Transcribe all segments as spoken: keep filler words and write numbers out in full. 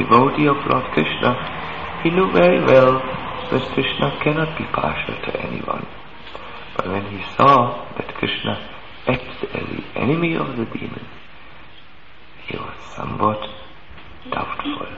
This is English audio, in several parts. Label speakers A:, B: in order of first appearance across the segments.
A: devotee of Lord Krishna, he knew very well that Krishna cannot be partial to anyone. But when he saw that Krishna acted as the enemy of the demons, he was somewhat doubtful.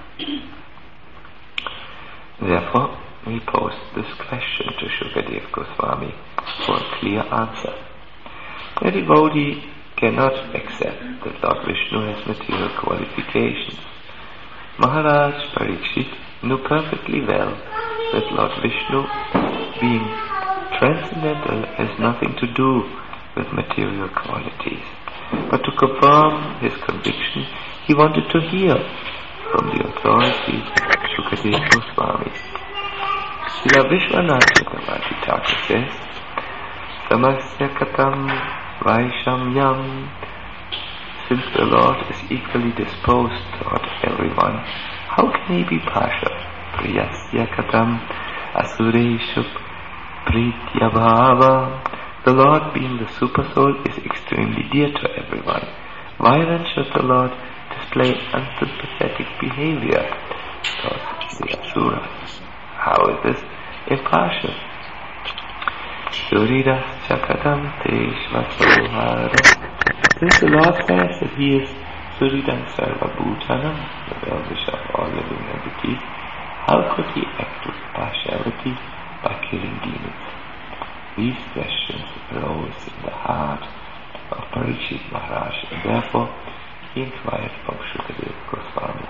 A: Therefore, he posed this question to Shukadev Goswami for a clear answer. A devotee cannot accept that Lord Vishnu has material qualifications. Maharaj Parikshit knew perfectly well that Lord Vishnu, being transcendental, has nothing to do with material qualities. But to confirm his conviction, he wanted to hear from the authority Shukadev Goswami. Srila Vishwanath Chakravarti Thakur says, Samasya katam vaishamyam. Since the Lord is equally disposed toward everyone, how can he be partial? Priyasya katam asureshu prityabhava. The Lord, being the super soul, is extremely dear to everyone. Why then should the Lord display unsympathetic behavior towards the asuras? How is this impartial? Suridas chakatam teshvasohara. Since the Lord says that he is Suridam Sarva Bhutanam, the well-wisher of all living entities, how could he act with partiality by killing demons? These questions arose in the heart of Parikshit Maharaj, and therefore he inquired from Shukadev Goswami.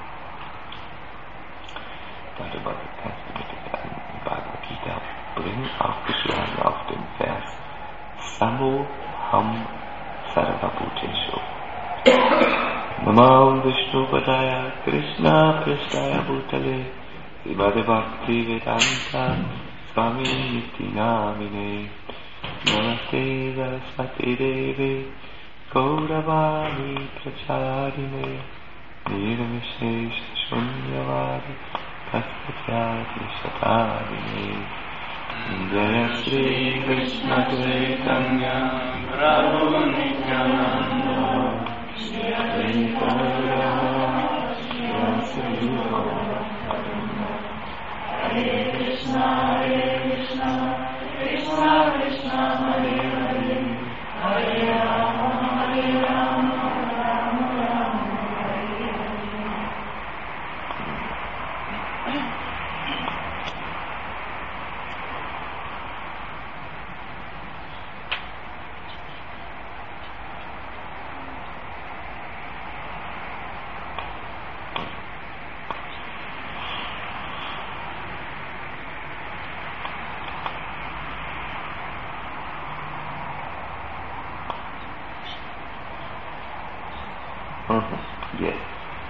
A: Talked about the Testament in Bhagavad Gita, bring auf die Schlagen auf den Vers Samo Ham Sarva Bhuteshu. Namam Vishnu Padaya Krishna Prasthaya Bhutale Srimad Bhakti Vedanta Swami Niti Namine Namaste Saraswati Devi Gauravani Pracharine Nirvishesha Shunyavadi Paskatyati Shatarine Jaya Shri Krishna Chaitanya Prabhu Nityananda Shri Advaita Shri Hare Krishna Hare Krishna Krishna Krishna Hare Hare Hare Rama Hare Rama Rama Rama Hare Hare. Mm-hmm. Yes.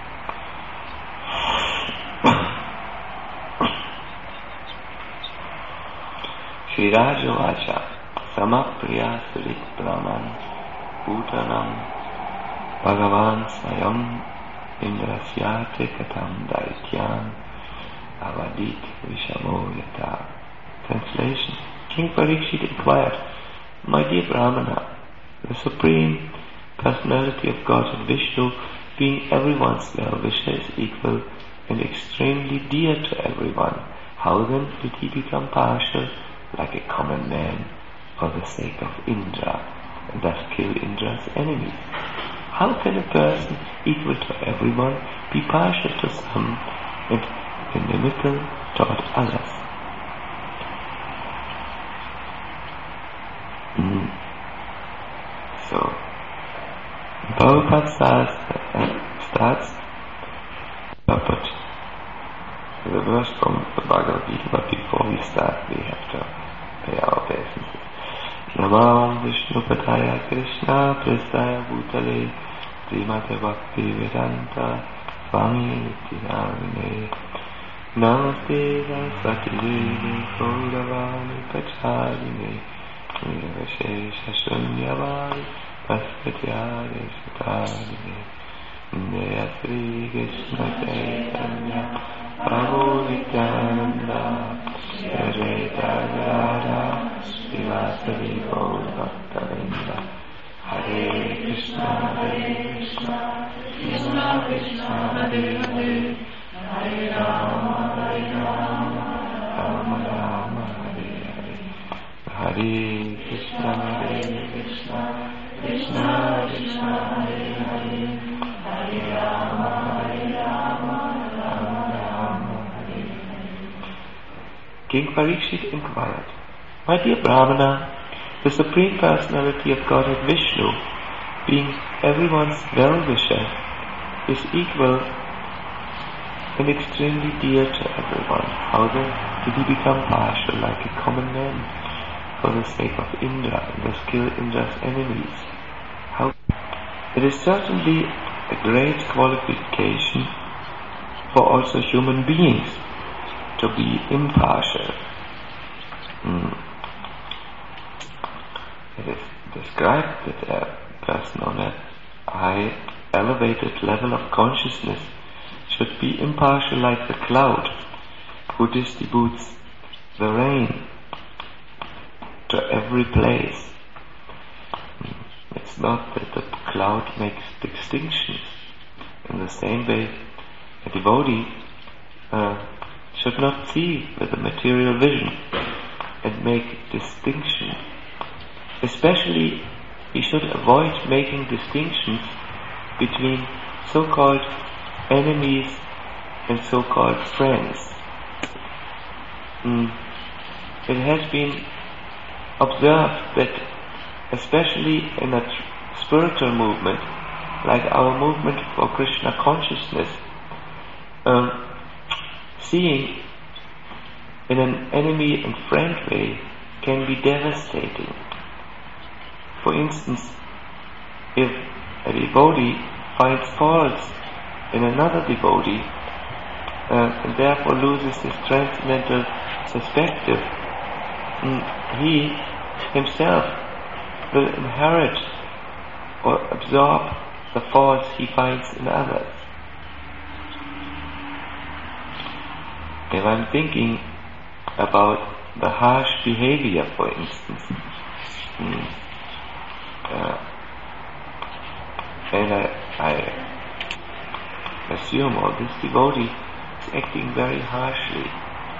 A: Shri Rajavacha Samapriya Surit Brahman Bhutanam Bhagavan Swayam Indrasyate Katam Daityan Avadit Vishamo Yata. Translation. King Parikshit inquired, My dear Brahmana, the Supreme Personality of God Vishnu, being everyone's well-wisher, is equal and extremely dear to everyone. How then did he become partial like a common man for the sake of Indra, and thus kill Indra's enemies? How can a person equal to everyone be partial to some and inimical toward others? Mm. So, Prabhupada starts, uh, starts uh, but the verse from the Bhagavad Gita, but before we start we have to pay our obeisances. Namam Vishnu Padaya Krishna Prasthaya Bhutale Srimad Bhakti Vedanta Swami Niti Namine Namaste Saraswati Devi Gauravani Pracharine Nirvishesha Shunyavadi Paskatyade Shatarine Jaya Shri Krishna Chaitanya Prabhu Nityananda Shri Advaita Gadadhara Srivasadi Gaur Bhaktavinda Hare Krishna Hare Krishna Krishna Krishna Hare Hare King Parikshit inquired, "My dear Brahmana, the Supreme Personality of Godhead Vishnu, being everyone's well-wisher, is equal and extremely dear to everyone. How then did he become partial like a common man for the sake of Indra and thus kill Indra's enemies? How? It is certainly a great qualification for also human beings to be impartial. Mm. It is described that a person on a high, elevated level of consciousness should be impartial like the cloud who distributes the rain to every place. It's not that the cloud makes distinctions. In the same way, a devotee uh, should not see with the material vision and make distinction. Especially, he should avoid making distinctions between so-called enemies and so-called friends. Mm. It has been observed that especially in a tr- spiritual movement like our movement for Krishna consciousness, um, seeing in an enemy and friend way can be devastating. For instance, if a devotee finds faults in another devotee uh, and therefore loses his transcendental perspective, he himself will inherit or absorb the faults he finds in others. If I'm thinking about the harsh behavior, for instance, mm, uh, and I, I assume, oh, this devotee is acting very harshly.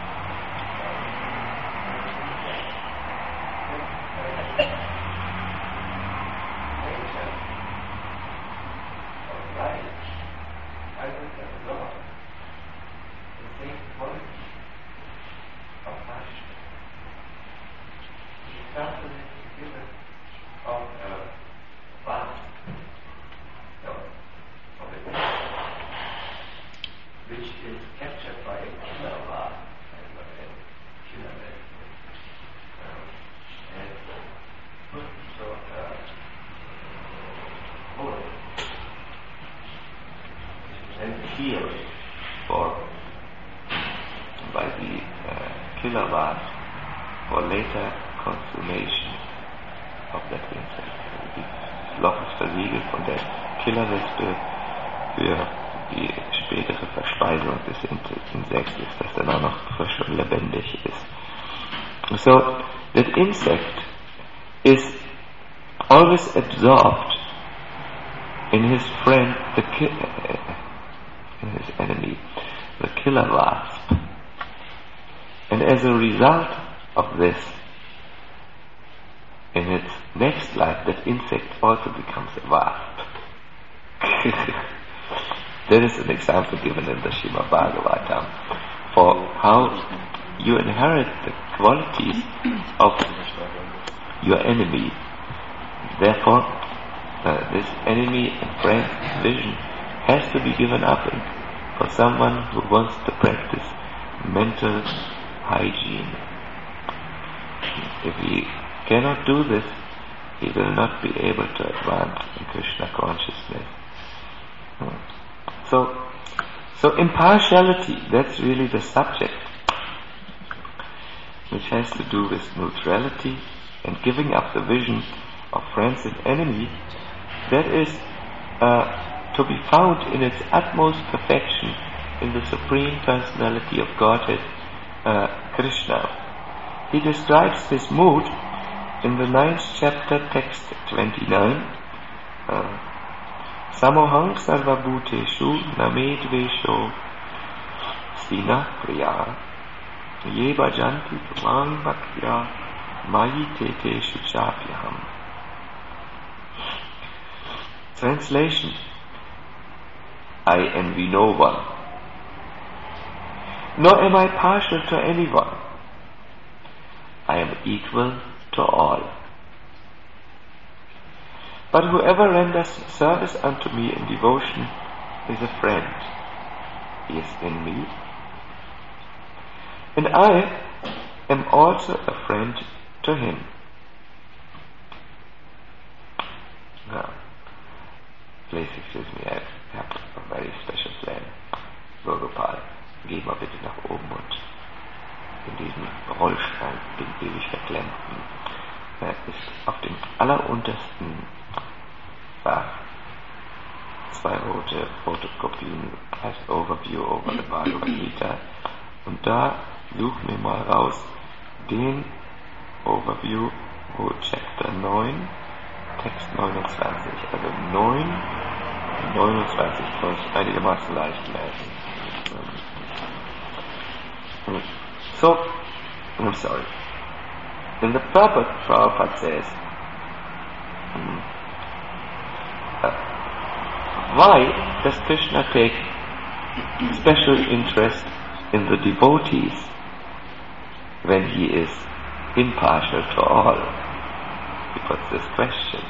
A: For later consummation of that insect. Das Loch ist versiegelt von der Killerwespe für die spätere Verspeisung des Insektes, das dann auch noch frisch und lebendig ist. So, that insect is always absorbed in his friend, the ki- in his enemy, the killer wasp. And as a result of this, in its next life, that insect also becomes a wasp. There is an example given in the Srimad Bhagavatam for how you inherit the qualities of your enemy. Therefore, uh, this enemy and friend vision has to be given up for someone who wants to practice mental hygiene. If he cannot do this, he will not be able to advance in Krishna consciousness. So, so impartiality, that's really the subject, which has to do with neutrality and giving up the vision of friends and enemies. That is uh, to be found in its utmost perfection in the Supreme Personality of Godhead, Uh, Krishna. He describes this mood in the ninth chapter, text twenty-nine. Uh, Samohang sarva bhuteshu name dvesho sina priya ye bhajanti tvang bhaktya mayi teteshu chapyaham. Translation: I envy no one, nor am I partial to anyone. I am equal to all. But whoever renders service unto me in devotion is a friend. He is in me, and I am also a friend to him. Now, please excuse me, I have a very special plan. Gopal, geh mal bitte nach oben und in diesem Rollschrank, den ewig verklemmten, äh, ist auf dem alleruntersten Fach zwei rote Fotokopien als Overview over the Bhagavad Gita, und da suchen wir mal raus den Overview, wo Chapter neun, Text neunundzwanzig, also neun, neunundzwanzig soll es einigermaßen leicht merken. So, I'm sorry. In the Prabhupada, Prabhupada says, um, uh, why does Krishna take special interest in the devotees when he is impartial to all? He puts this question.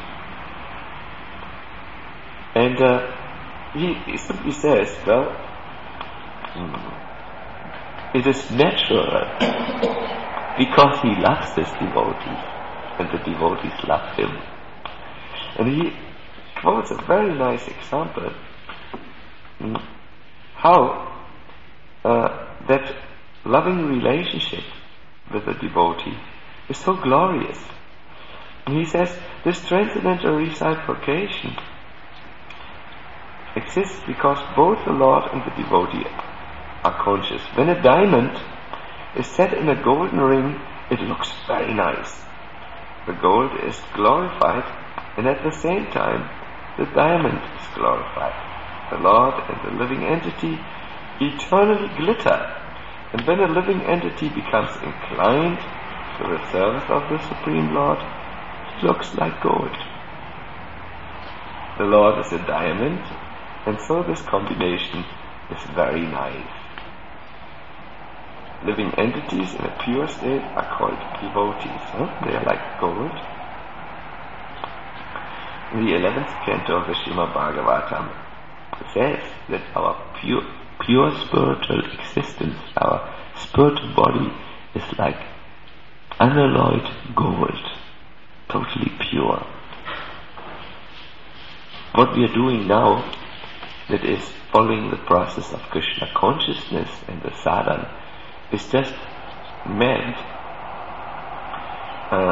A: And uh, he, he simply says, well, hmm, it is natural because he loves his devotees and the devotees love him. And he quotes a very nice example hmm, how uh, that loving relationship with a devotee is so glorious. And he says this transcendental reciprocation exists because both the Lord and the devotee are conscious. When a diamond is set in a golden ring, it looks very nice. The gold is glorified, and at the same time, the diamond is glorified. The Lord and the living entity eternally glitter, and when a living entity becomes inclined to the service of the Supreme Lord, it looks like gold. The Lord is a diamond, and so this combination is very nice. Living entities in a pure state are called devotees. Huh? They are like gold. In the eleventh canto of the Srimad Bhagavatam, it says that our pure, pure spiritual existence, our spiritual body, is like unalloyed gold, totally pure. What we are doing now, that is following the process of Krishna consciousness and the sadhana, is just meant uh,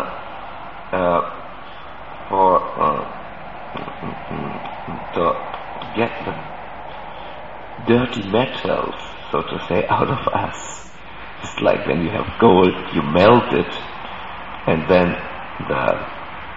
A: uh, for uh, to get the dirty metals, so to say, out of us. It's like when you have gold, you melt it, and then the,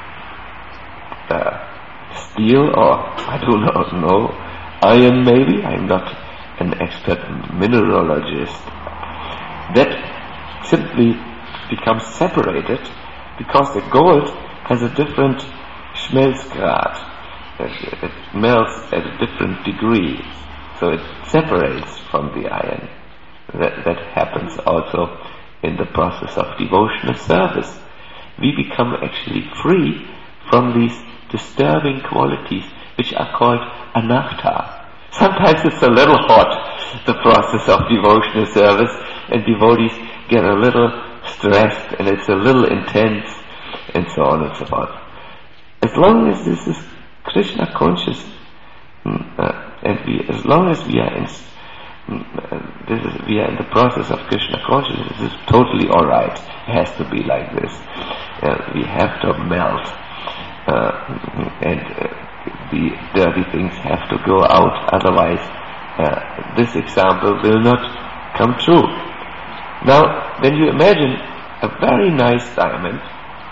A: the steel, or I do not know, iron maybe, I'm not an expert mineralogist, that simply becomes separated because the gold has a different Schmelzgrad. It, it melts at a different degree, so it separates from the iron. That, that happens also in the process of devotional service. We become actually free from these disturbing qualities which are called anartha. Sometimes it's a little hot, the process of devotional service, and devotees get a little stressed and it's a little intense, and so on and so forth. As long as this is Krishna conscious, uh, and we, as long as we are in, uh, this is, we are in the process of Krishna consciousness, this is totally all right. It has to be like this. Uh, we have to melt, uh, and uh, the dirty things have to go out. Otherwise, uh, this example will not come true. Now, when you imagine a very nice diamond,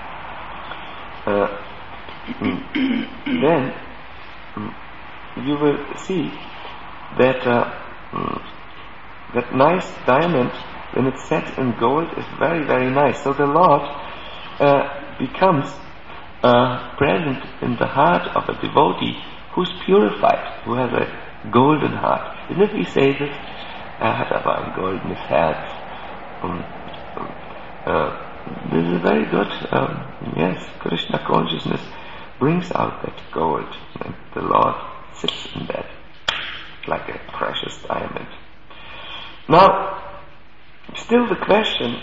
A: uh, then you will see that uh, that nice diamond, when it's set in gold, is very, very nice. So the Lord uh, becomes uh, present in the heart of a devotee who's purified, who has a golden heart. Isn't it we say this? Er hat aber ein goldenes Herz. Um, uh, this is very good. Um, yes, Krishna consciousness brings out that gold, and the Lord sits in that like a precious diamond. Now, still the question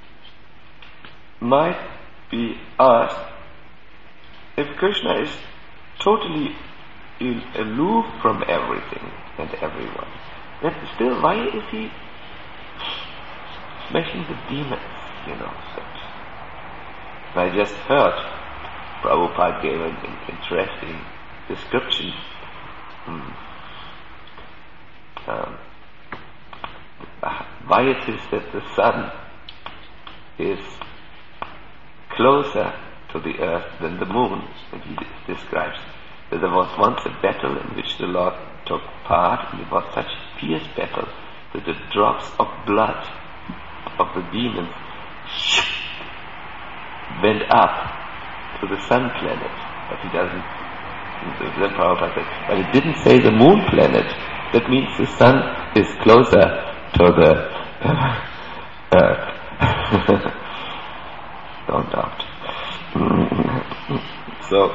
A: might be asked, if Krishna is totally aloof from everything and everyone, then still why is he smashing the demons, you know? Such. I just heard Prabhupada gave an interesting description. Hmm. Um, why it is that the sun is closer to the earth than the moon, and he describes that there was once a battle in which the Lord took part, and it was such a fierce battle that the drops of blood of the demons went up to the sun planet, but he doesn't, then Prabhupada said, but it didn't say the moon planet. That means the sun is closer to the uh, earth. Don't doubt. So,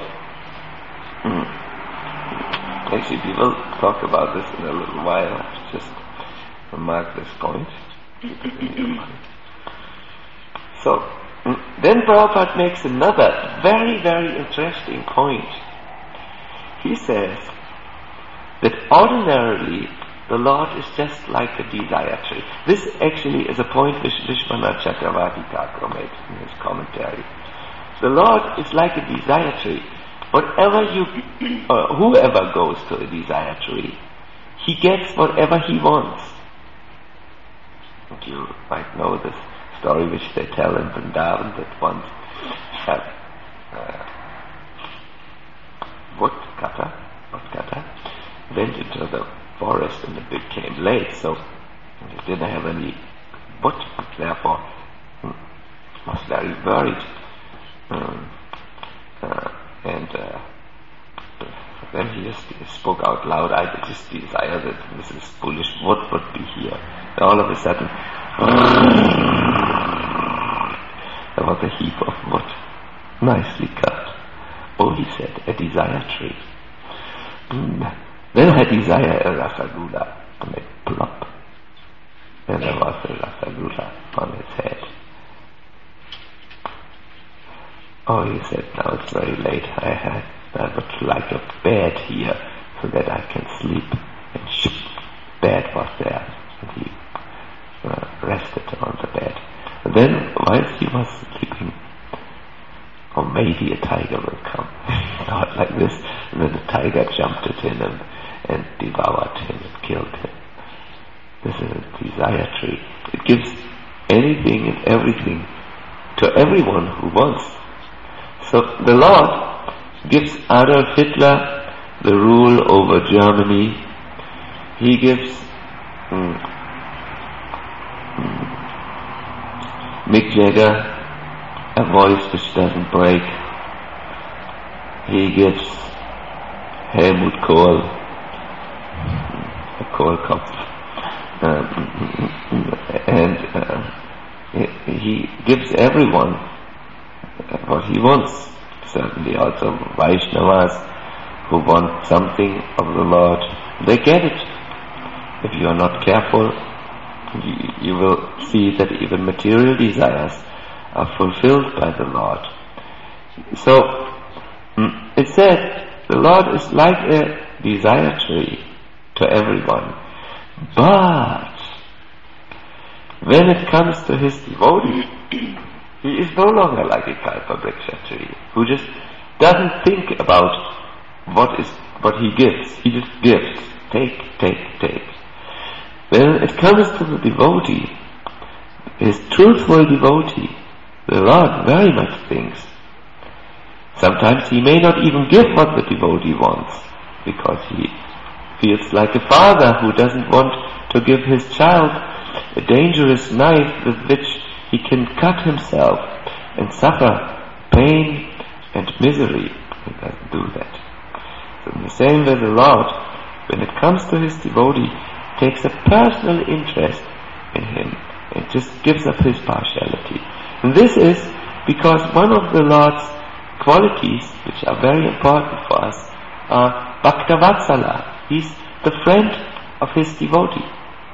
A: actually we will talk about this in a little while. Just remark this point. Keep it in your mind. So, then Prabhupada makes another very, very interesting point. He says that ordinarily the Lord is just like a desire tree. This actually is a point which Vishwanath Chakravarti Thakur made in his commentary. The Lord is like a desire tree. Whatever you, or whoever goes to a desire tree, he gets whatever he wants. And you might know this story which they tell in Vrindavan, that once a uh, woodcutter, woodcutter went into the forest and it became late, so he didn't have any wood, therefore he was very worried. Um, uh, and uh, then he just spoke out loud, I just desire that Missus Foolish wood would be here. And all of a sudden, there was a heap of wood, nicely cut. Oh, he said, a desire tree. Mm. Then I desire a rasagula, and it plop. And there was a rasagula on its head. Oh, he said, now it's very late. I had, I would like a bed here so that I can sleep. And shoop, bed was there. And he uh, rested on the bed. And then, whilst he was sleeping, or maybe a tiger will come. He thought like this, and then the tiger jumped at him and, and devoured him and killed him. This is a desire tree. It gives anything and everything to everyone who wants. So the Lord gives Adolf Hitler the rule over Germany. He gives mm, mm, Mick Jagger a voice which doesn't break. He gives Helmut Kohl a Kohlkopf, um, and uh, he gives everyone what he wants. Certainly also Vaishnavas who want something of the Lord, they get it. If you are not careful, you, you will see that even material desires are fulfilled by the Lord. So, it said, the Lord is like a desire tree to everyone. But, when it comes to his devotee, he is no longer like a Kalpavriksha tree, who just doesn't think about what is what he gives. He just gives. Take, take, take. When it comes to the devotee, his truthful devotee, the Lord very much thinks. Sometimes he may not even give what the devotee wants, because he feels like a father who doesn't want to give his child a dangerous knife with which he can cut himself and suffer pain and misery. He doesn't do that. So in the same way the Lord, when it comes to his devotee, takes a personal interest in him and just gives up his partiality. And this is because one of the Lord's qualities, which are very important for us, are Bhaktavatsala. He's the friend of his devotee.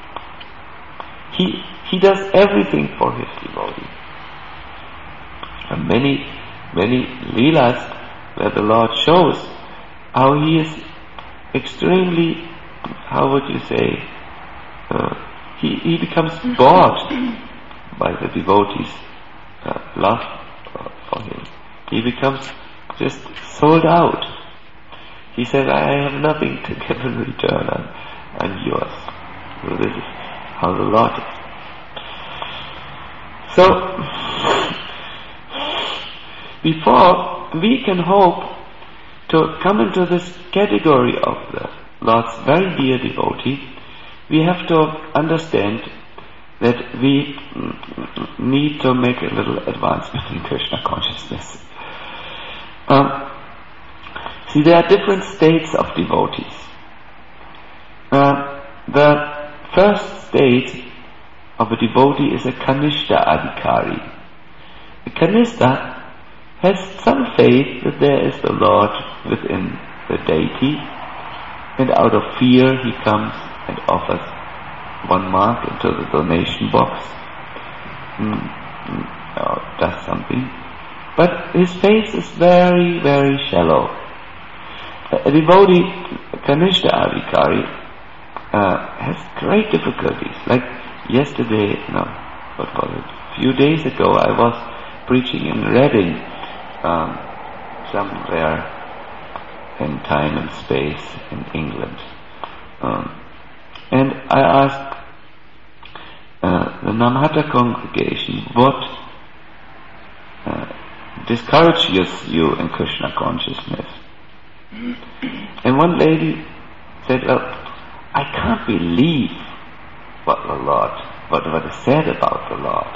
A: He, he does everything for his devotee. And many, many leelas where the Lord shows how he is extremely, how would you say, uh, he, he becomes bored by the devotees' uh, love uh, for him. He becomes just sold out. He says, I have nothing to give in return, I'm, I'm yours. So this is how the Lord is. So, before we can hope to come into this category of the Lord's very dear devotee, we have to understand that we need to make a little advancement in Krishna consciousness. Um, see, there are different states of devotees. Uh, the first state of a devotee is a Kanishta Adhikari. A Kanishta has some faith that there is the Lord within the deity, and out of fear he comes and offers one mark into the donation box, mm, mm, or does something. But his faith is very, very shallow. A devotee, Kanishta Adhikari, uh, has great difficulties. Like yesterday, no, what was it? A few days ago, I was preaching in Reading, um, somewhere in time and space in England. Um, and I asked uh, the Namhata congregation, what uh, discourages you in Krishna consciousness? And one lady said, well, I can't believe what the Lord, what, what is said about the Lord.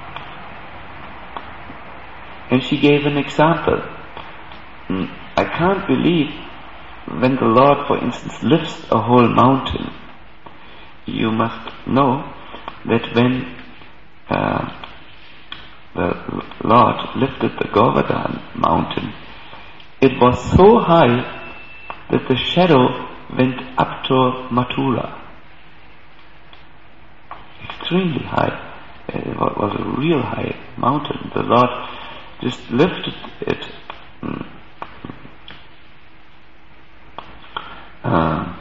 A: And she gave an example. I can't believe when the Lord, for instance, lifts a whole mountain. You must know that when uh, the Lord lifted the Govardhan mountain, it was so high that the shadow went up to Mathura. Extremely high. It was a real high mountain. The Lord just lifted it uh,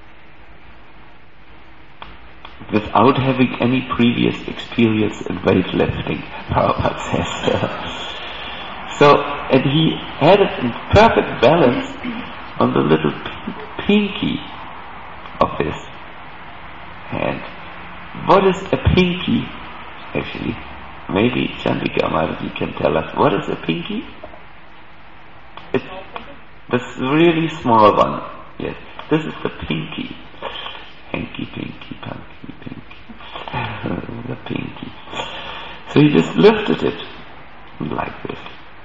A: without having any previous experience in weightlifting, Prabhupada says. So, and he had it in perfect balance on the little pinky of his hand. What is a pinky, actually? Maybe Chandika Maraji can tell us. What is a pinky? It's this really small one. Yes, this is the pinky. Hanky, pinky, punky, pinky. The pinky. So he just lifted it like this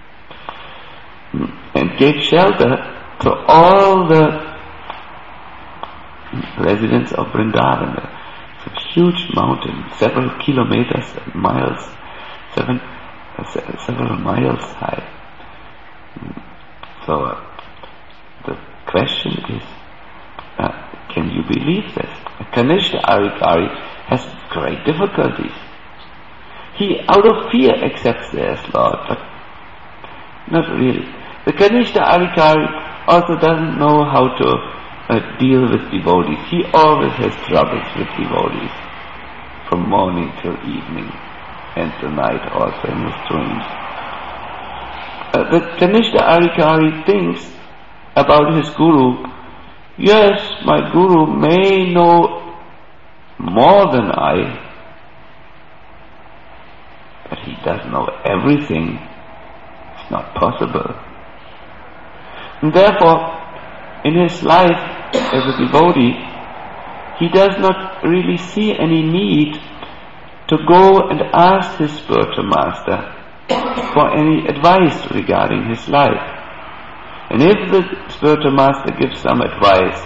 A: and gave shelter to all the residents of Vrindavan. It's a huge mountain, several kilometers, miles, seven, uh, se- several miles high. So uh, the question is, uh, can you believe this? Kanishta Adhikari has great difficulties. He, out of fear, accepts there as Lord, but not really. The Kanishta Adhikari also doesn't know how to uh, deal with devotees. He always has troubles with devotees, from morning till evening, and the night also in his dreams. Uh, the Kanishta Adhikari thinks about his guru, yes, my guru may know more than I, but he doesn't know everything. It's not possible. And therefore, in his life as a devotee, he does not really see any need to go and ask his spiritual master for any advice regarding his life. And if the spiritual master gives some advice,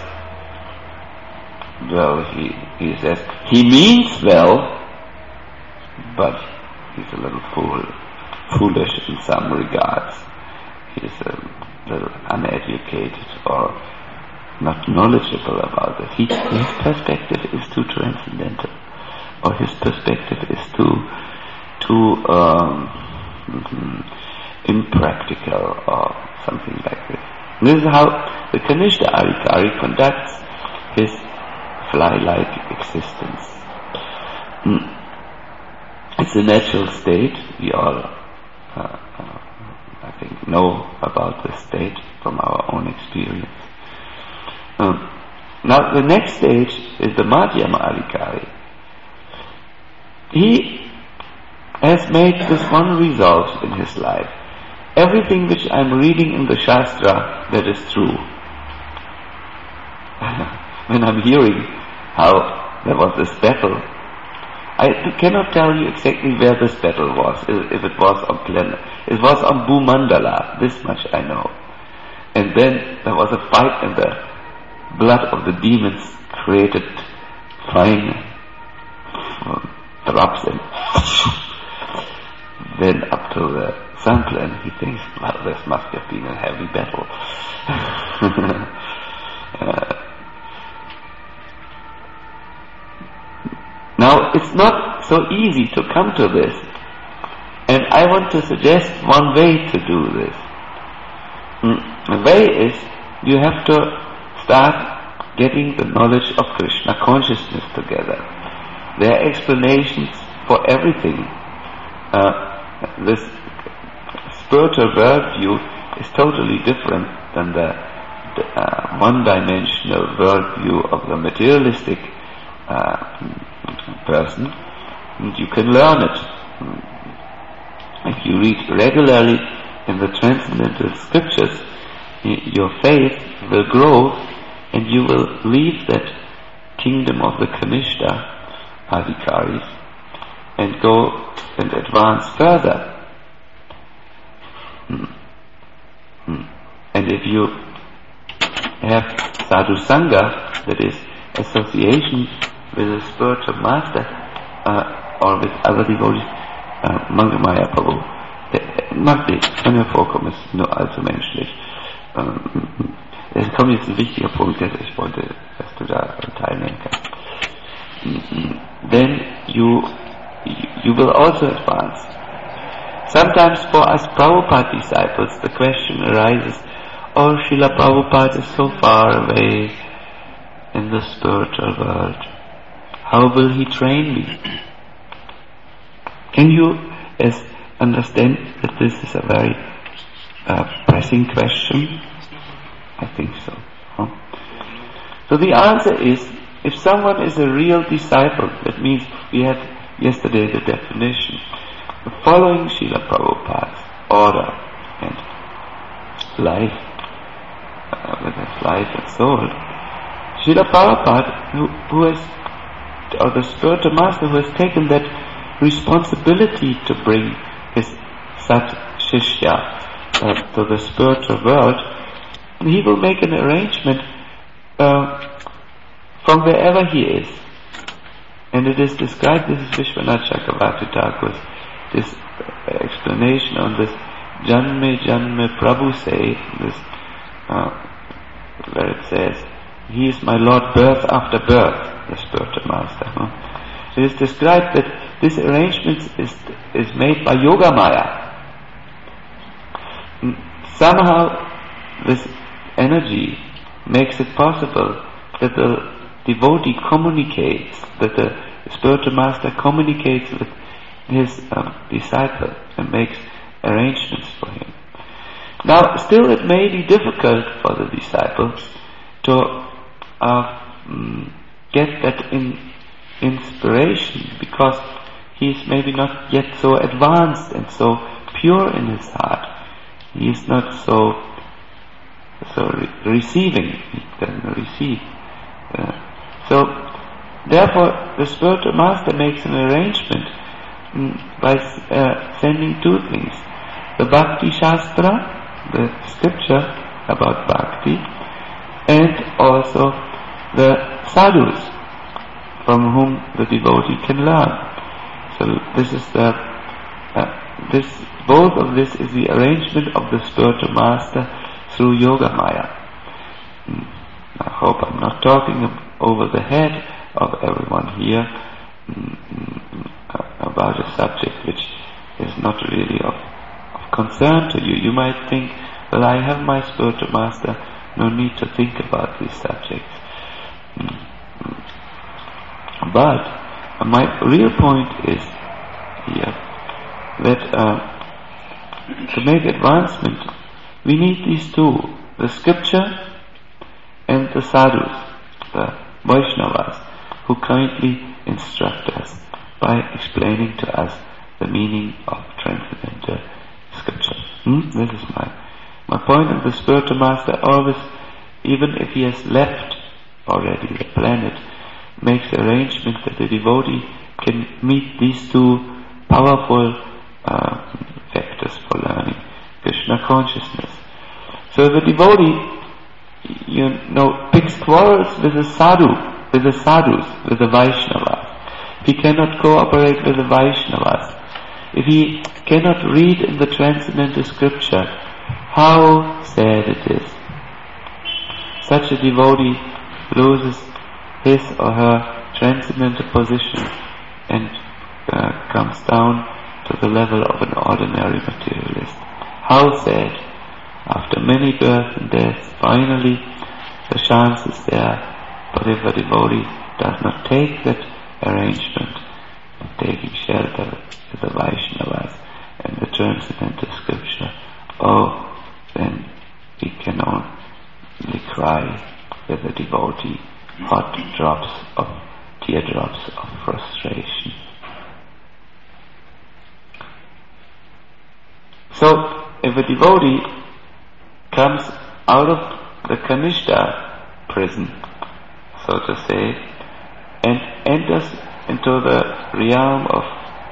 A: well, he, he says, he means well, but he's a little fool.
B: foolish in some regards. He is a little uneducated or not knowledgeable about it. He, his perspective is too transcendental, or his perspective is too too um, impractical, or something like this. This is how the Kanishta Adhikari conducts his fly-like existence. Mm. It's a natural state. We all, uh, uh, I think, know about this state from our own experience. Um, now, the next stage is the Madhyama Adhikari. He has made this one resolve in his life. Everything which I'm reading in the Shastra, that is true. When I'm hearing how there was this battle, I cannot tell you exactly where this battle was, if it was on planet. It was on Bhumandala, this much I know. And then there was a fight, and the blood of the demons created fine um, drops, and then up to the Sankla, and he thinks, well, this must have been a heavy battle. uh, now, it's not so easy to come to this, and I want to suggest one way to do this. Mm, the way is, you have to start getting the knowledge of Krishna consciousness together. There are explanations for everything. Uh, this spiritual worldview is totally different than the, the uh, one-dimensional worldview of the materialistic uh, person. And you can learn it. If you read regularly in the transcendental scriptures, your faith will grow, and you will leave that kingdom of the Kanishta Adhikaris and go and advance further. Hmm. Hmm. And if you have sadhu sangha, that is association with a spiritual master uh, or with other devotees, uh, Mangamaya Prabhu, Magdi, kann mir vorkommen, ist nur allzu menschlich. Ähm, es kommt jetzt ein wichtiger Punkt, dass ich wollte, dass du da teilnehmen kannst. Then you you will also advance. Sometimes for us Prabhupada disciples, the question arises, oh, Srila Prabhupada is so far away in the spiritual world. How will he train me? Can you as understand that this is a very uh, pressing question? I think so. Huh? So the answer is, if someone is a real disciple, that means we had yesterday the definition, following Srila Prabhupada's order and life, uh, with his life and soul, Srila Prabhupada, who, who has, or the spiritual master who has taken that responsibility to bring his Sat Shishya uh, to the spiritual world, he will make an arrangement uh, from wherever he is. And it is described, this is Vishwanath Chakravarti Thakur's this uh, explanation on this Janme Janme Prabhu say, this uh, where it says, he is my Lord birth after birth, the spiritual master. Huh? It is described that this arrangement is is made by Yoga Maya. Somehow this energy makes it possible that the devotee communicates, that the spiritual master communicates with his um, disciple and makes arrangements for him. Now, still it may be difficult for the disciple to uh, um, get that in inspiration, because he is maybe not yet so advanced and so pure in his heart. He is not so so re- receiving. He doesn't receive. Uh, so, therefore, the spiritual master makes an arrangement mm, by uh, sending two things: the Bhakti Shastra, the scripture about Bhakti, and also the sadhus from whom the devotee can learn. So this is the uh, this, both of this is the arrangement of the spiritual master through Yoga Maya. I hope I'm not talking over the head of everyone here about a subject which is not really of, of concern to you. You might think, well, I have my spiritual master, no need to think about these subjects. But uh, my real point is here that uh, to make advancement we need these two, the scripture and the sadhus, the Vaishnavas, who kindly instruct us by explaining to us the meaning of transcendental scripture. Hmm? This is my my point. And the spiritual master always, even if he has left already the planet, makes arrangements that the devotee can meet these two powerful uh, factors for learning Krishna consciousness. So if a devotee, you know, picks quarrels with a sadhu, with the sadhus, with the Vaishnavas, if he cannot cooperate with the Vaishnavas, if he cannot read in the transcendental scripture, how sad it is. Such a devotee loses his or her transcendental position and uh, comes down to the level of an ordinary materialist. How sad. After many births and deaths, finally the chance is there, but if a devotee does not take that arrangement of taking shelter with the Vaishnavas and the transcendental scripture, oh, then he can only cry with a devotee hot drops of teardrops of frustration. So, if a devotee comes out of the Kanishta prison, so to say, and enters into the realm of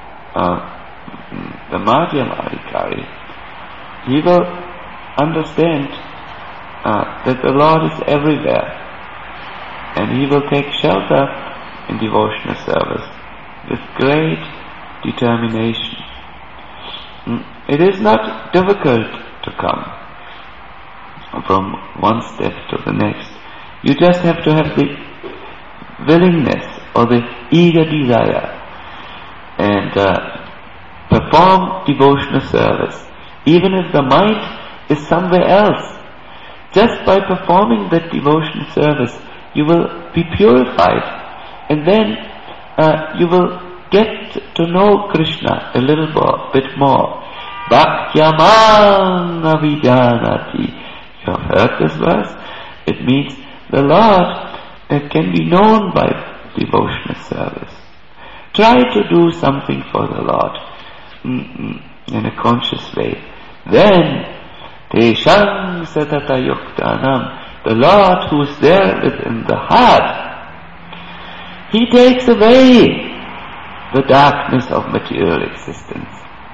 B: uh, the Madhyama Adhikari, he will understand uh, that the Lord is everywhere, and he will take shelter in devotional service with great determination. It is not difficult to come from one step to the next. You just have to have the willingness or the eager desire and uh, perform devotional service, even if the mind is somewhere else. Just by performing that devotional service, you will be purified, and then uh, you will get to know Krishna a little more, bit more. Bhaktyamang avijanati. You have heard this verse? It means the Lord uh, can be known by devotional service. Try to do something for the Lord mm-mm, in a conscious way. Then, teshang satata yuktanam, the Lord who is there within the heart, He takes away the darkness of material existence,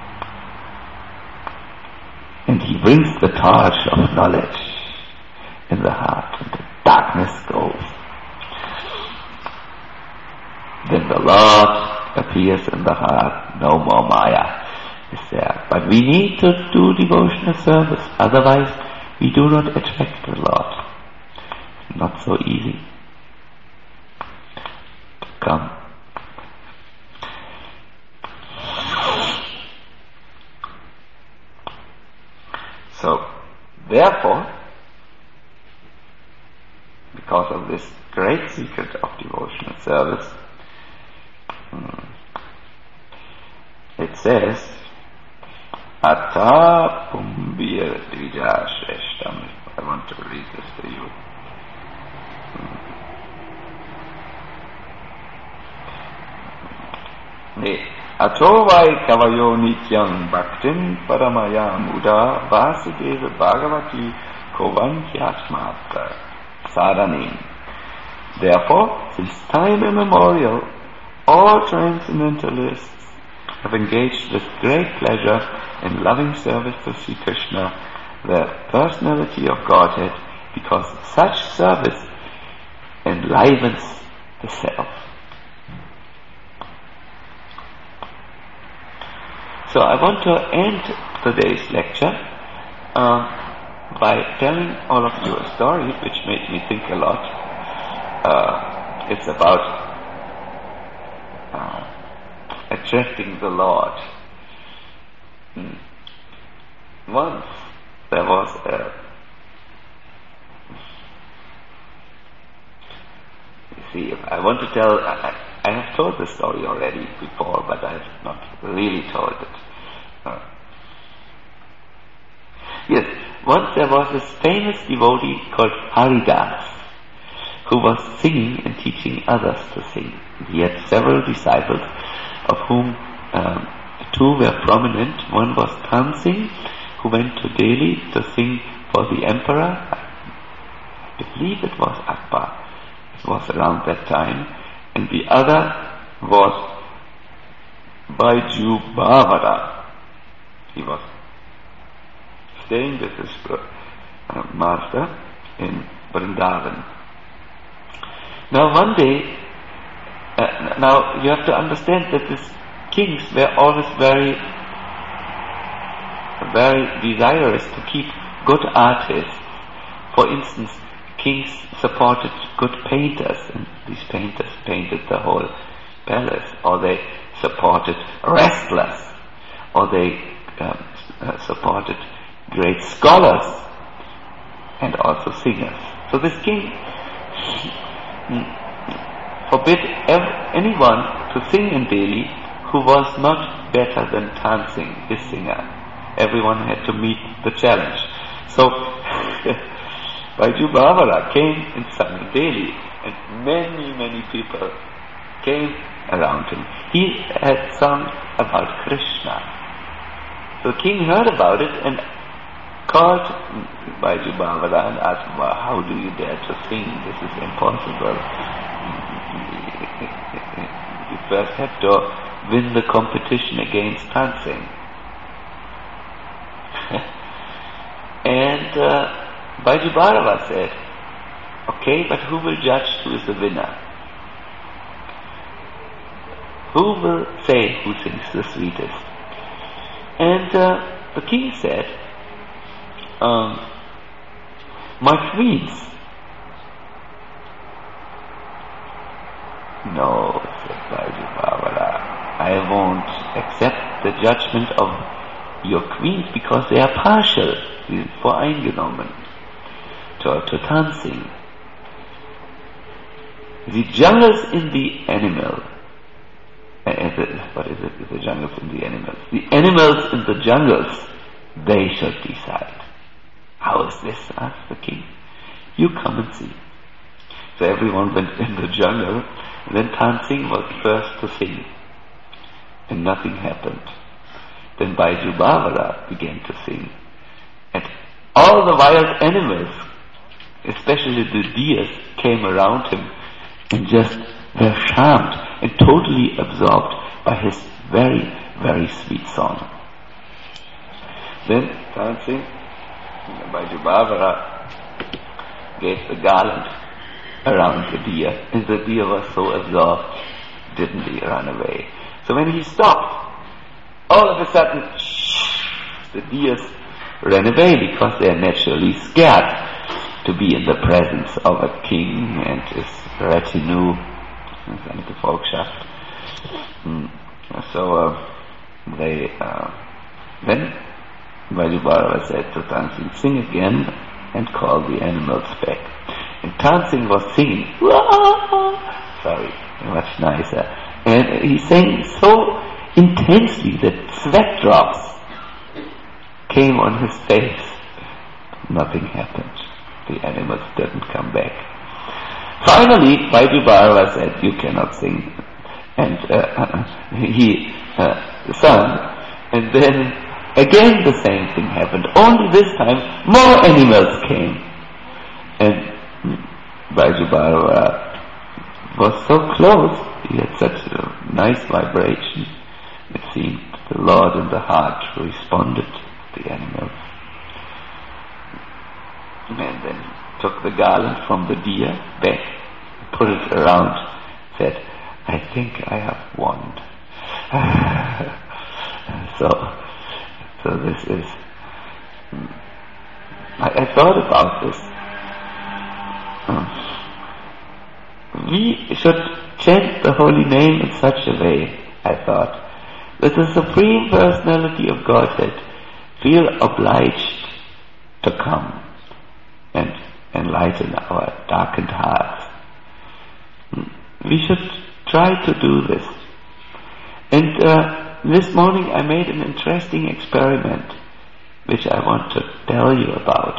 B: and He brings the torch of knowledge in the heart, and the darkness goes. Then the Lord appears in the heart, no more Maya is there. But we need to do devotional service, otherwise we do not attract the Lord. Not so easy to come. So, therefore, because of this great secret of devotional service, it says, Ata pumbir dvija shreshtam. I want to read this to you. Ato vai kavayo nityam bhaktin paramaya muda vasudeva bhagavati kovantyatmatra saranim. Therefore, since time immemorial, all transcendentalists have engaged with great pleasure in loving service to Sri Krishna, the personality of Godhead, because such service enlivens the self. So I want to end today's lecture uh, by telling all of you a story which made me think a lot. Uh, it's about uh, attracting the Lord. Hmm. Once there was a you see, I want to tell, I, I have told the story already before, but I have not really told it. Uh, yes, once there was this famous devotee called Haridas, who was singing and teaching others to sing. He had several disciples, of whom um, two were prominent. One was Tansin, who went to Delhi to sing for the emperor. I believe it was Akbar. It was around that time. And the other was Baiju Bhavara. He was staying with his uh, master in Vrindavan. Now one day, uh, now you have to understand that these kings were always very, very desirous to keep good artists. For instance, kings supported good painters, and these painters painted the whole palace, or they supported wrestlers, or they um, uh, supported great scholars, and also singers. So this king forbid ev- anyone to sing in Delhi who was not better than Tansin, his singer. Everyone had to meet the challenge. So Baiju Bhavara came and sang in Delhi, and many, many people came around him. He had sung about Krishna. So the king heard about it and called Baiju Bhavara and asked, well, how do you dare to sing? This is impossible. You first have to win the competition against Tansin. and uh, Baiju Bhavara said, okay, but who will judge who is the winner? Who will say who sings the sweetest? And uh, the king said, um, my queens. No, said Baiju Bhavara, I won't accept the judgment of your queens because they are partial, voreingenommen to, to Tansin. The jungles in the animal, uh, the, what is it? The jungles in the animals. The animals in the jungles, they shall decide. How is this? asked the king. You come and see. So everyone went in the jungle, and then Tansin was first to sing, and nothing happened. Then Baiju Bhavara began to sing, and all the wild animals, especially the deers, came around him and just were charmed and totally absorbed by his very, very sweet song. Then Tansin, Baiju Bhavara, gave the garland around the deer, and the deer was so absorbed, didn't he run away. So when he stopped, all of a sudden, the deers ran away because they are naturally scared to be in the presence of a king and his retinue, seine Gefolgschaft. So uh, they uh, then Baiju Bhavara said to Tansin, sing again and call the animals back. And Tansin was singing, sorry, much nicer, and he sang so intensely that sweat drops came on his face. Nothing happened. The animals didn't come back. Finally, Baiju Bhavara said, you cannot sing. And uh, he uh, sung, and then again the same thing happened. Only this time more animals came. And Baiju Bhavara was so close, he had such a nice vibration. It seemed the Lord in the heart responded to the animals. And then took the garland from the deer back, put it around, said, I think I have won. So, so this is. I, I thought about this. Um, we should chant the holy name in such a way, I thought, that the Supreme Personality of Godhead feel obliged to come and enlighten our darkened hearts. We should try to do this. And uh, this morning I made an interesting experiment which I want to tell you about.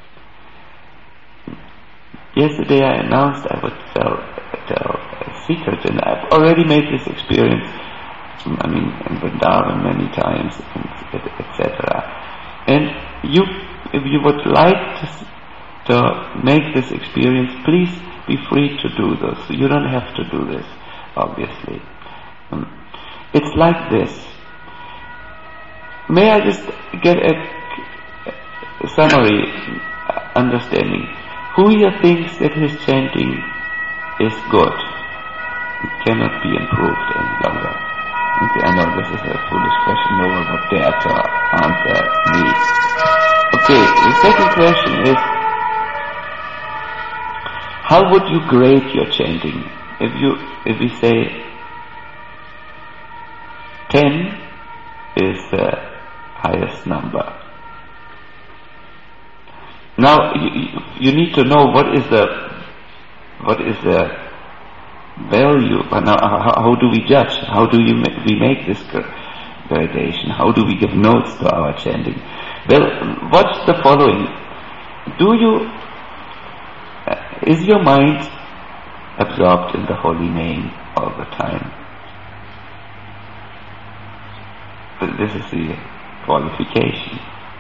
B: Yesterday I announced I would tell, tell a secret, and I've already made this experience, I mean, in Vrindavan many times, et cetera. And you, if you would like to, to make this experience, please be free to do this. You don't have to do this, obviously. Um, it's like this. May I just get a, a summary understanding? Who here thinks that his chanting is good? It cannot be improved any longer. Okay, I know this is a foolish question. No one would dare to answer me. Okay, the second question is, how would you grade your chanting? If you, if we say ten is the highest number. Now you, you need to know what is the what is the value. Now, how, how do we judge? How do you make, we make this gradation? How do we give notes to our chanting? Well, watch the following. Do you uh, is your mind absorbed in the holy name all the time? This is the qualification.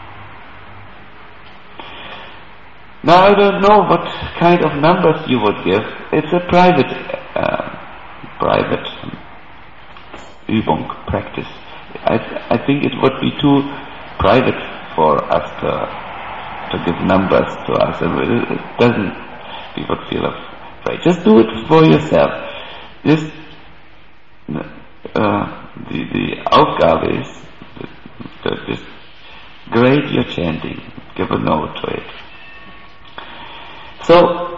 B: Now I don't know what kind of numbers you would give. It's a private, uh, private Übung, practice. I, th- I think it would be too private for us to to give numbers to us. It, it doesn't. We would feel afraid. Just do it for yourself. Just uh, the the Aufgabe is to just grade your chanting. Give a note to it. So,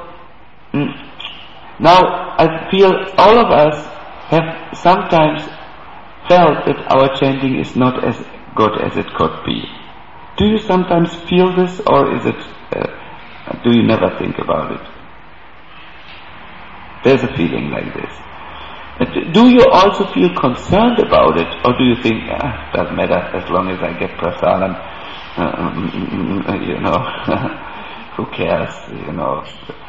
B: now I feel all of us have sometimes felt that our chanting is not as good as it could be. Do you sometimes feel this, or is it, uh, do you never think about it? There's a feeling like this. But do you also feel concerned about it, or do you think, ah, doesn't matter as long as I get prasadam, uh, you know, who cares, you know.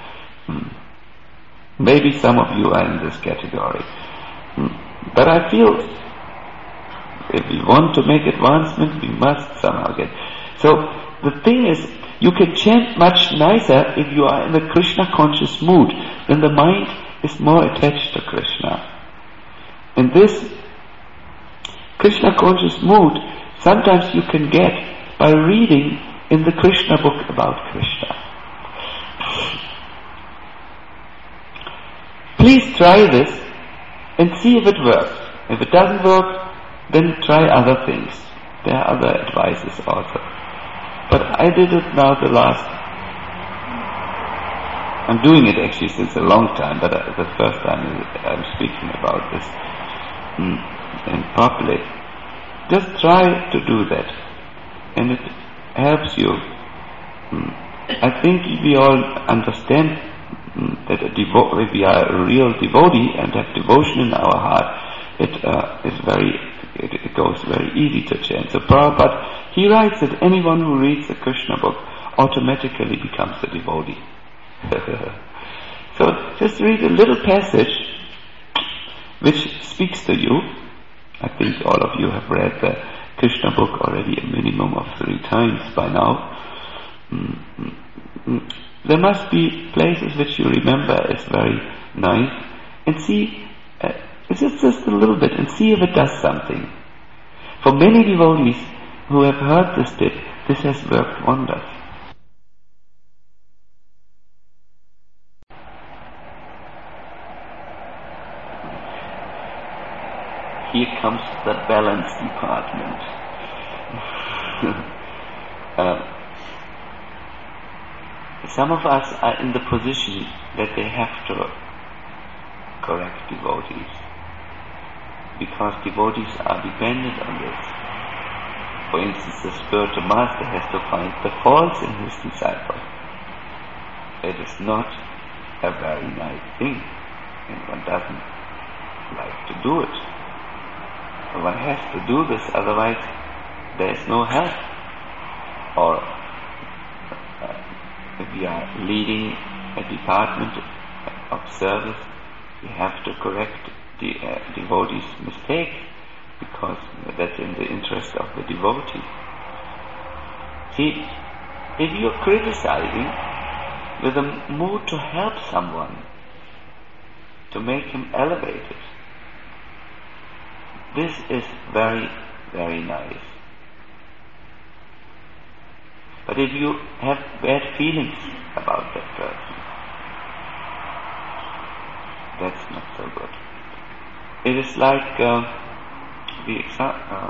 B: Maybe some of you are in this category. But I feel if we want to make advancement, we must somehow get. So the thing is, you can chant much nicer if you are in a Krishna conscious mood, then the mind is more attached to Krishna. In this Krishna conscious mood, sometimes you can get by reading in the Krishna book about Krishna. Please try this and see if it works. If it doesn't work, then try other things. There are other advices also. But I did it now the last, I'm doing it actually since a long time, but the first time I'm speaking about this in public. Just try to do that, and it helps you. I think we all understand that a devo- if we are a real devotee and have devotion in our heart, it uh, is very, it, it goes very easy to chant. So Prabhupada, he writes that anyone who reads the Krishna book automatically becomes a devotee. So just read a little passage which speaks to you. I think all of you have read the Krishna book already a minimum of three times by now. Mm-hmm. There must be places which you remember as very nice, and see, uh, it's just, just a little bit, and see if it does something. For many devotees who have heard this tip, this has worked wonders. here comes the balance department. uh, some of us are in the position that they have to correct devotees, because devotees are dependent on this. For instance, the spiritual master has to find the faults in his disciple. It is not a very nice thing, and one doesn't like to do it. One has to do this, otherwise there is no help. Or uh, if we are leading a department of service, we have to correct the uh, devotee's mistake, because that's in the interest of the devotee. See, if you're criticizing with a mood to help someone, to make him elevated, this is very, very nice. But if you have bad feelings about that person, that's not so good. It is like uh, the exa- uh,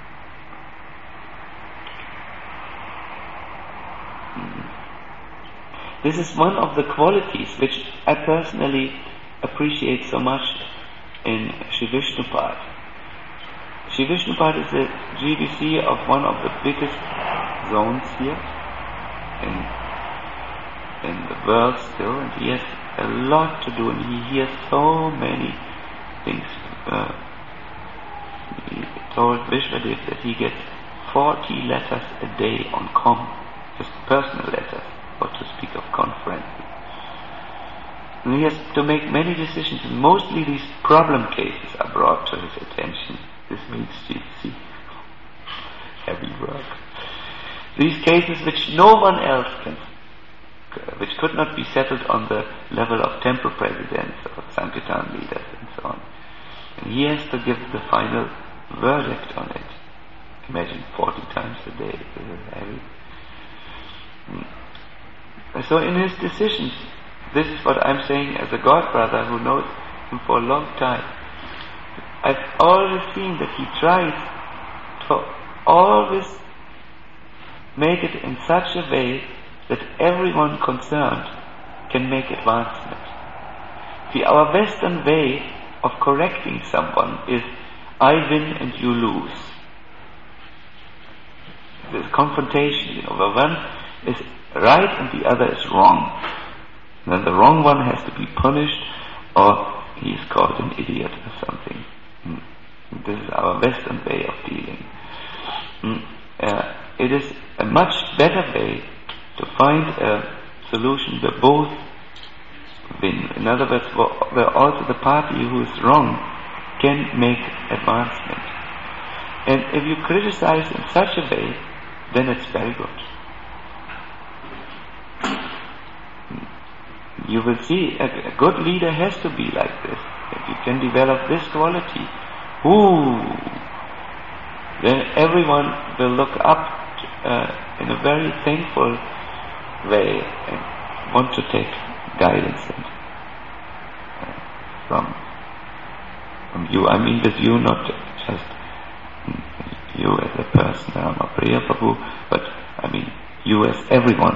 B: this is one of the qualities which I personally appreciate so much in Sri Vishnupad. Sri Vishnupad is the G B C of one of the biggest zones here in in the world still, and he has a lot to do, and he hears so many things. Uh, he told Vishwadev that he gets forty letters a day on com, just personal letters, or to speak of conferences. And he has to make many decisions, and mostly these problem cases are brought to his attention. This means G B C, heavy work. These cases which no one else can, which could not be settled on the level of temple presidents or Sankirtan leaders and so on. And he has to give the final verdict on it. Imagine forty times a day, this is heavy. Mm. So in his decisions, this is what I'm saying as a godbrother who knows him for a long time. I've always seen that he tries to always make it in such a way that everyone concerned can make advancement. See, our Western way of correcting someone is, I win and you lose. There's confrontation, you know, where one is right and the other is wrong. And then the wrong one has to be punished, or he is called an idiot or something. Mm. This is our Western way of dealing. Mm. Uh, it is a much better way to find a solution where both win. In other words, where also the party who is wrong can make advancement. And if you criticize in such a way, then it's very good. You will see a, a good leader has to be like this. If you can develop this quality, ooh, then everyone will look up uh, in a very thankful way and want to take guidance and, uh, from from you. I mean with you, not just you as a person, Ramapriya Prabhu, but I mean you as everyone.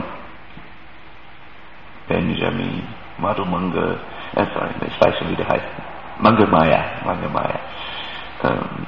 B: Benjamin, Madhu Mangal, äh, sorry, ich weiß schon, wie der heißt. Mangalmaya, Mangalmaya. Ähm,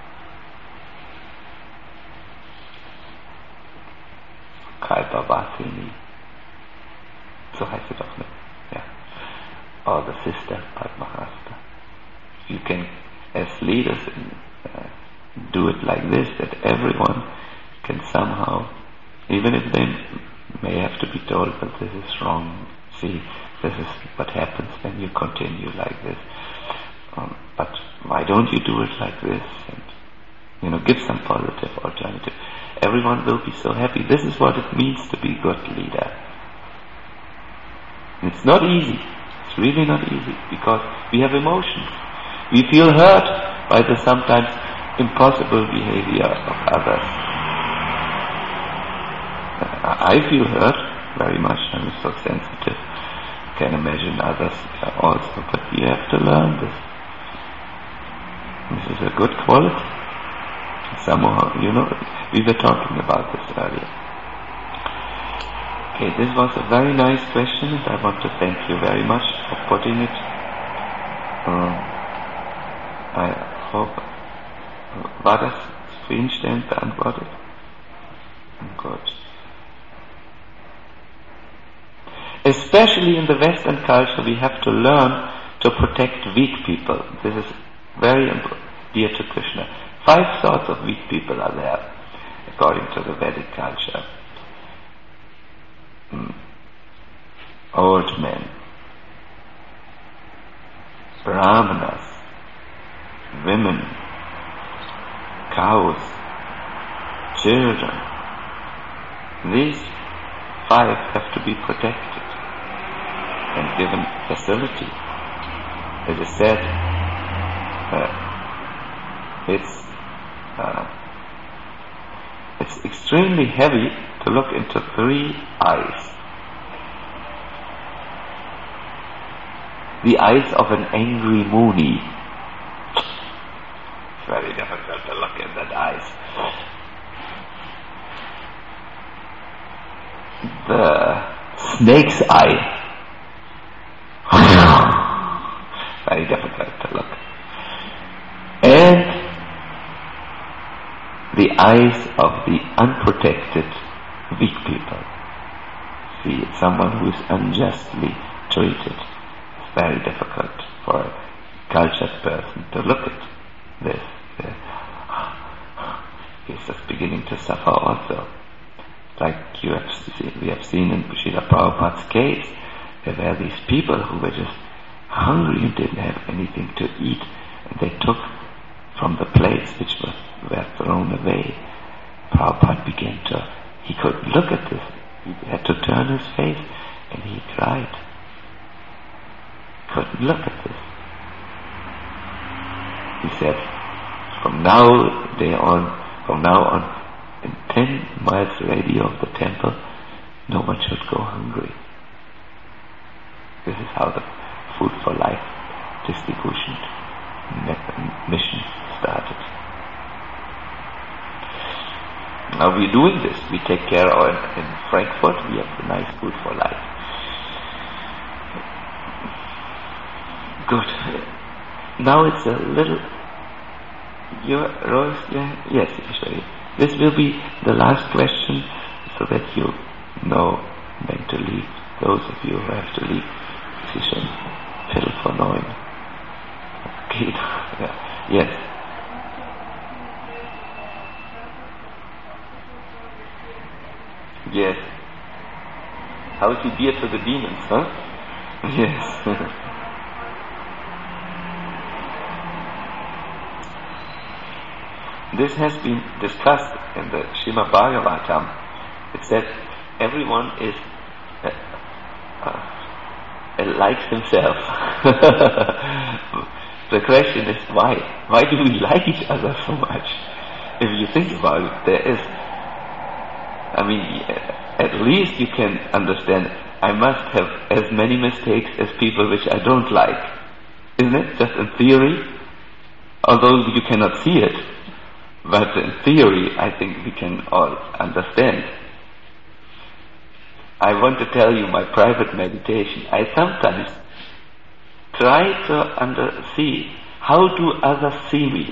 B: Kalpa Vasini. So heißt sie doch, ne? Ja. Or the sister, Padmahasta. You can, as leaders, uh, do it like this, that everyone can somehow, even if they may have to be told, but this is wrong. See, this is what happens when you continue like this. Um, but why don't you do it like this? And, you know, give some positive alternative. Everyone will be so happy. This is what it means to be a good leader. It's not easy. It's really not easy, because we have emotions. We feel hurt by the sometimes impossible behavior of others. I feel hurt very much. I'm so sensitive. Can imagine others also, but you have to learn this. This is a good quality. Somehow, you know, we were talking about this earlier. Okay, this was a very nice question, and I want to thank you very much for putting it. Um, I hope. War das zufriedenstellend beantwortet? Gut. Especially in the Western culture, we have to learn to protect weak people. This is very dear to Krishna. Five sorts of weak people are there, according to the Vedic culture. Mm. Old men, brahmanas, women, cows, children. These five have to be protected and given facility. It is said uh, it's uh, it's extremely heavy to look into three eyes. The eyes of an angry Muni. It's very difficult to look in that eyes. The snake's eye. Very difficult to look. And the eyes of the unprotected weak people. See, it's someone who is unjustly treated. It's very difficult for a cultured person to look at this. He's just beginning to suffer also. Like you have seen, we have seen in Srila Prabhupada's case, there were these people who were just hungry and didn't have anything to eat, and they took from the plates which was, were thrown away. Prabhupada began to, he couldn't look at this. He had to turn his face, and he cried. Couldn't look at this. He said, from now day on, from now on, in ten miles radius of the temple, no one should go hungry. This is how the Food for Life distribution mission started. Now we're doing this. We take care of, in Frankfurt, we have the nice Food for Life. Good. Now it's a little, your Rose, yeah, yes, actually. This will be the last question, so that you know when to leave. Those of you who have to leave, Sie schon Viertel vor neun. Okay. Yeah. Yes. Yes. How is he dear to the demons, huh? Yes. This has been discussed in the Srimad Bhagavatam. It says everyone is uh, uh, likes himself. The question is why? Why do we like each other so much? If you think about it, there is, I mean, at least you can understand, I must have as many mistakes as people which I don't like. Isn't it? Just in theory, although you cannot see it. But in theory, I think we can all understand. I want to tell you my private meditation. I sometimes try to under see how do others see me.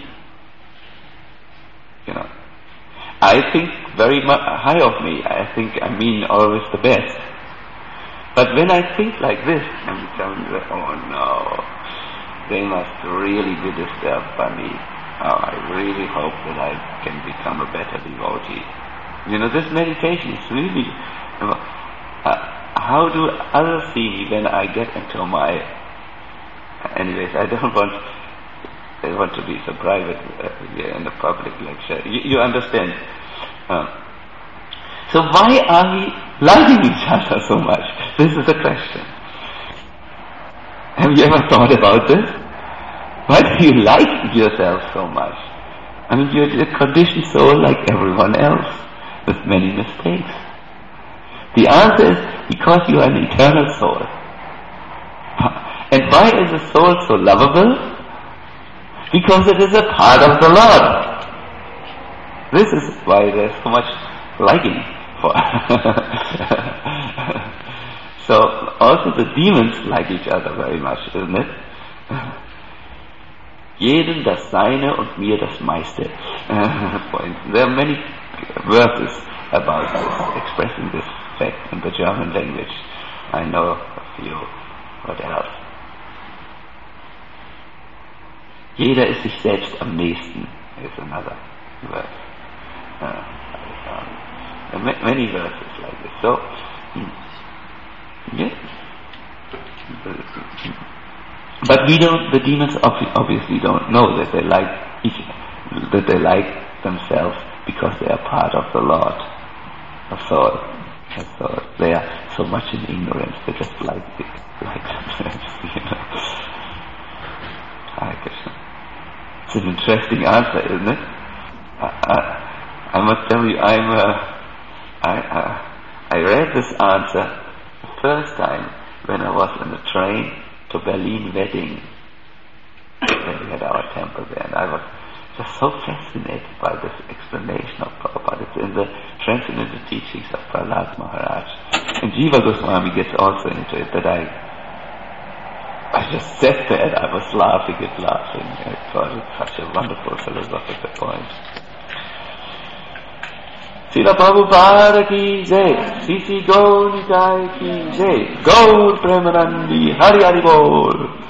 B: You know, I think very much high of me. I think I mean always the best. But when I think like this, I'm telling you, oh no, they must really be disturbed by me. Oh, I really hope that I can become a better devotee. You know, this meditation is really, you know, uh, how do others see me when I get into my, anyways, I don't want, I want to be so private uh, here in the public lecture. You, you understand? Uh, so why are we liking each other so much? This is the question. Have you ever thought about this? Why do you like yourself so much? I mean, you're a conditioned soul like everyone else, with many mistakes. The answer is because you are an eternal soul. And why is a soul so lovable? because it is a part of the Lord. This is why there's so much liking for. So also the demons like each other very much, isn't it? Jedem das Seine und mir das meiste. There are many verses about this, expressing this fact in the German language. I know a few. What else? Jeder ist sich selbst am nächsten is another verse. Uh, um, many verses like this. So, yes. But we don't, the demons obviously don't know that they like each, that they like themselves because they are part of the Lord. So, so they are so much in ignorance, they just like it, like themselves, you know. Hare Krishna. It's an interesting answer, isn't it? I, I, I must tell you, I'm, uh, I, uh, I read this answer the first time when I was in the train to Berlin Wedding, when we had our temple there, and I was just so fascinated by this explanation of Prabhupada. It's in the Transcendental Teachings of Prahlad Maharaj. And Jiva Goswami gets also into it, that I I just sat there and I was laughing and laughing. I thought it's such a wonderful philosophical point. Srila Prabhupada ki jai, Sisi Gaur Nitai ki jai, Gaur Premanandi, Hari Hari Bol.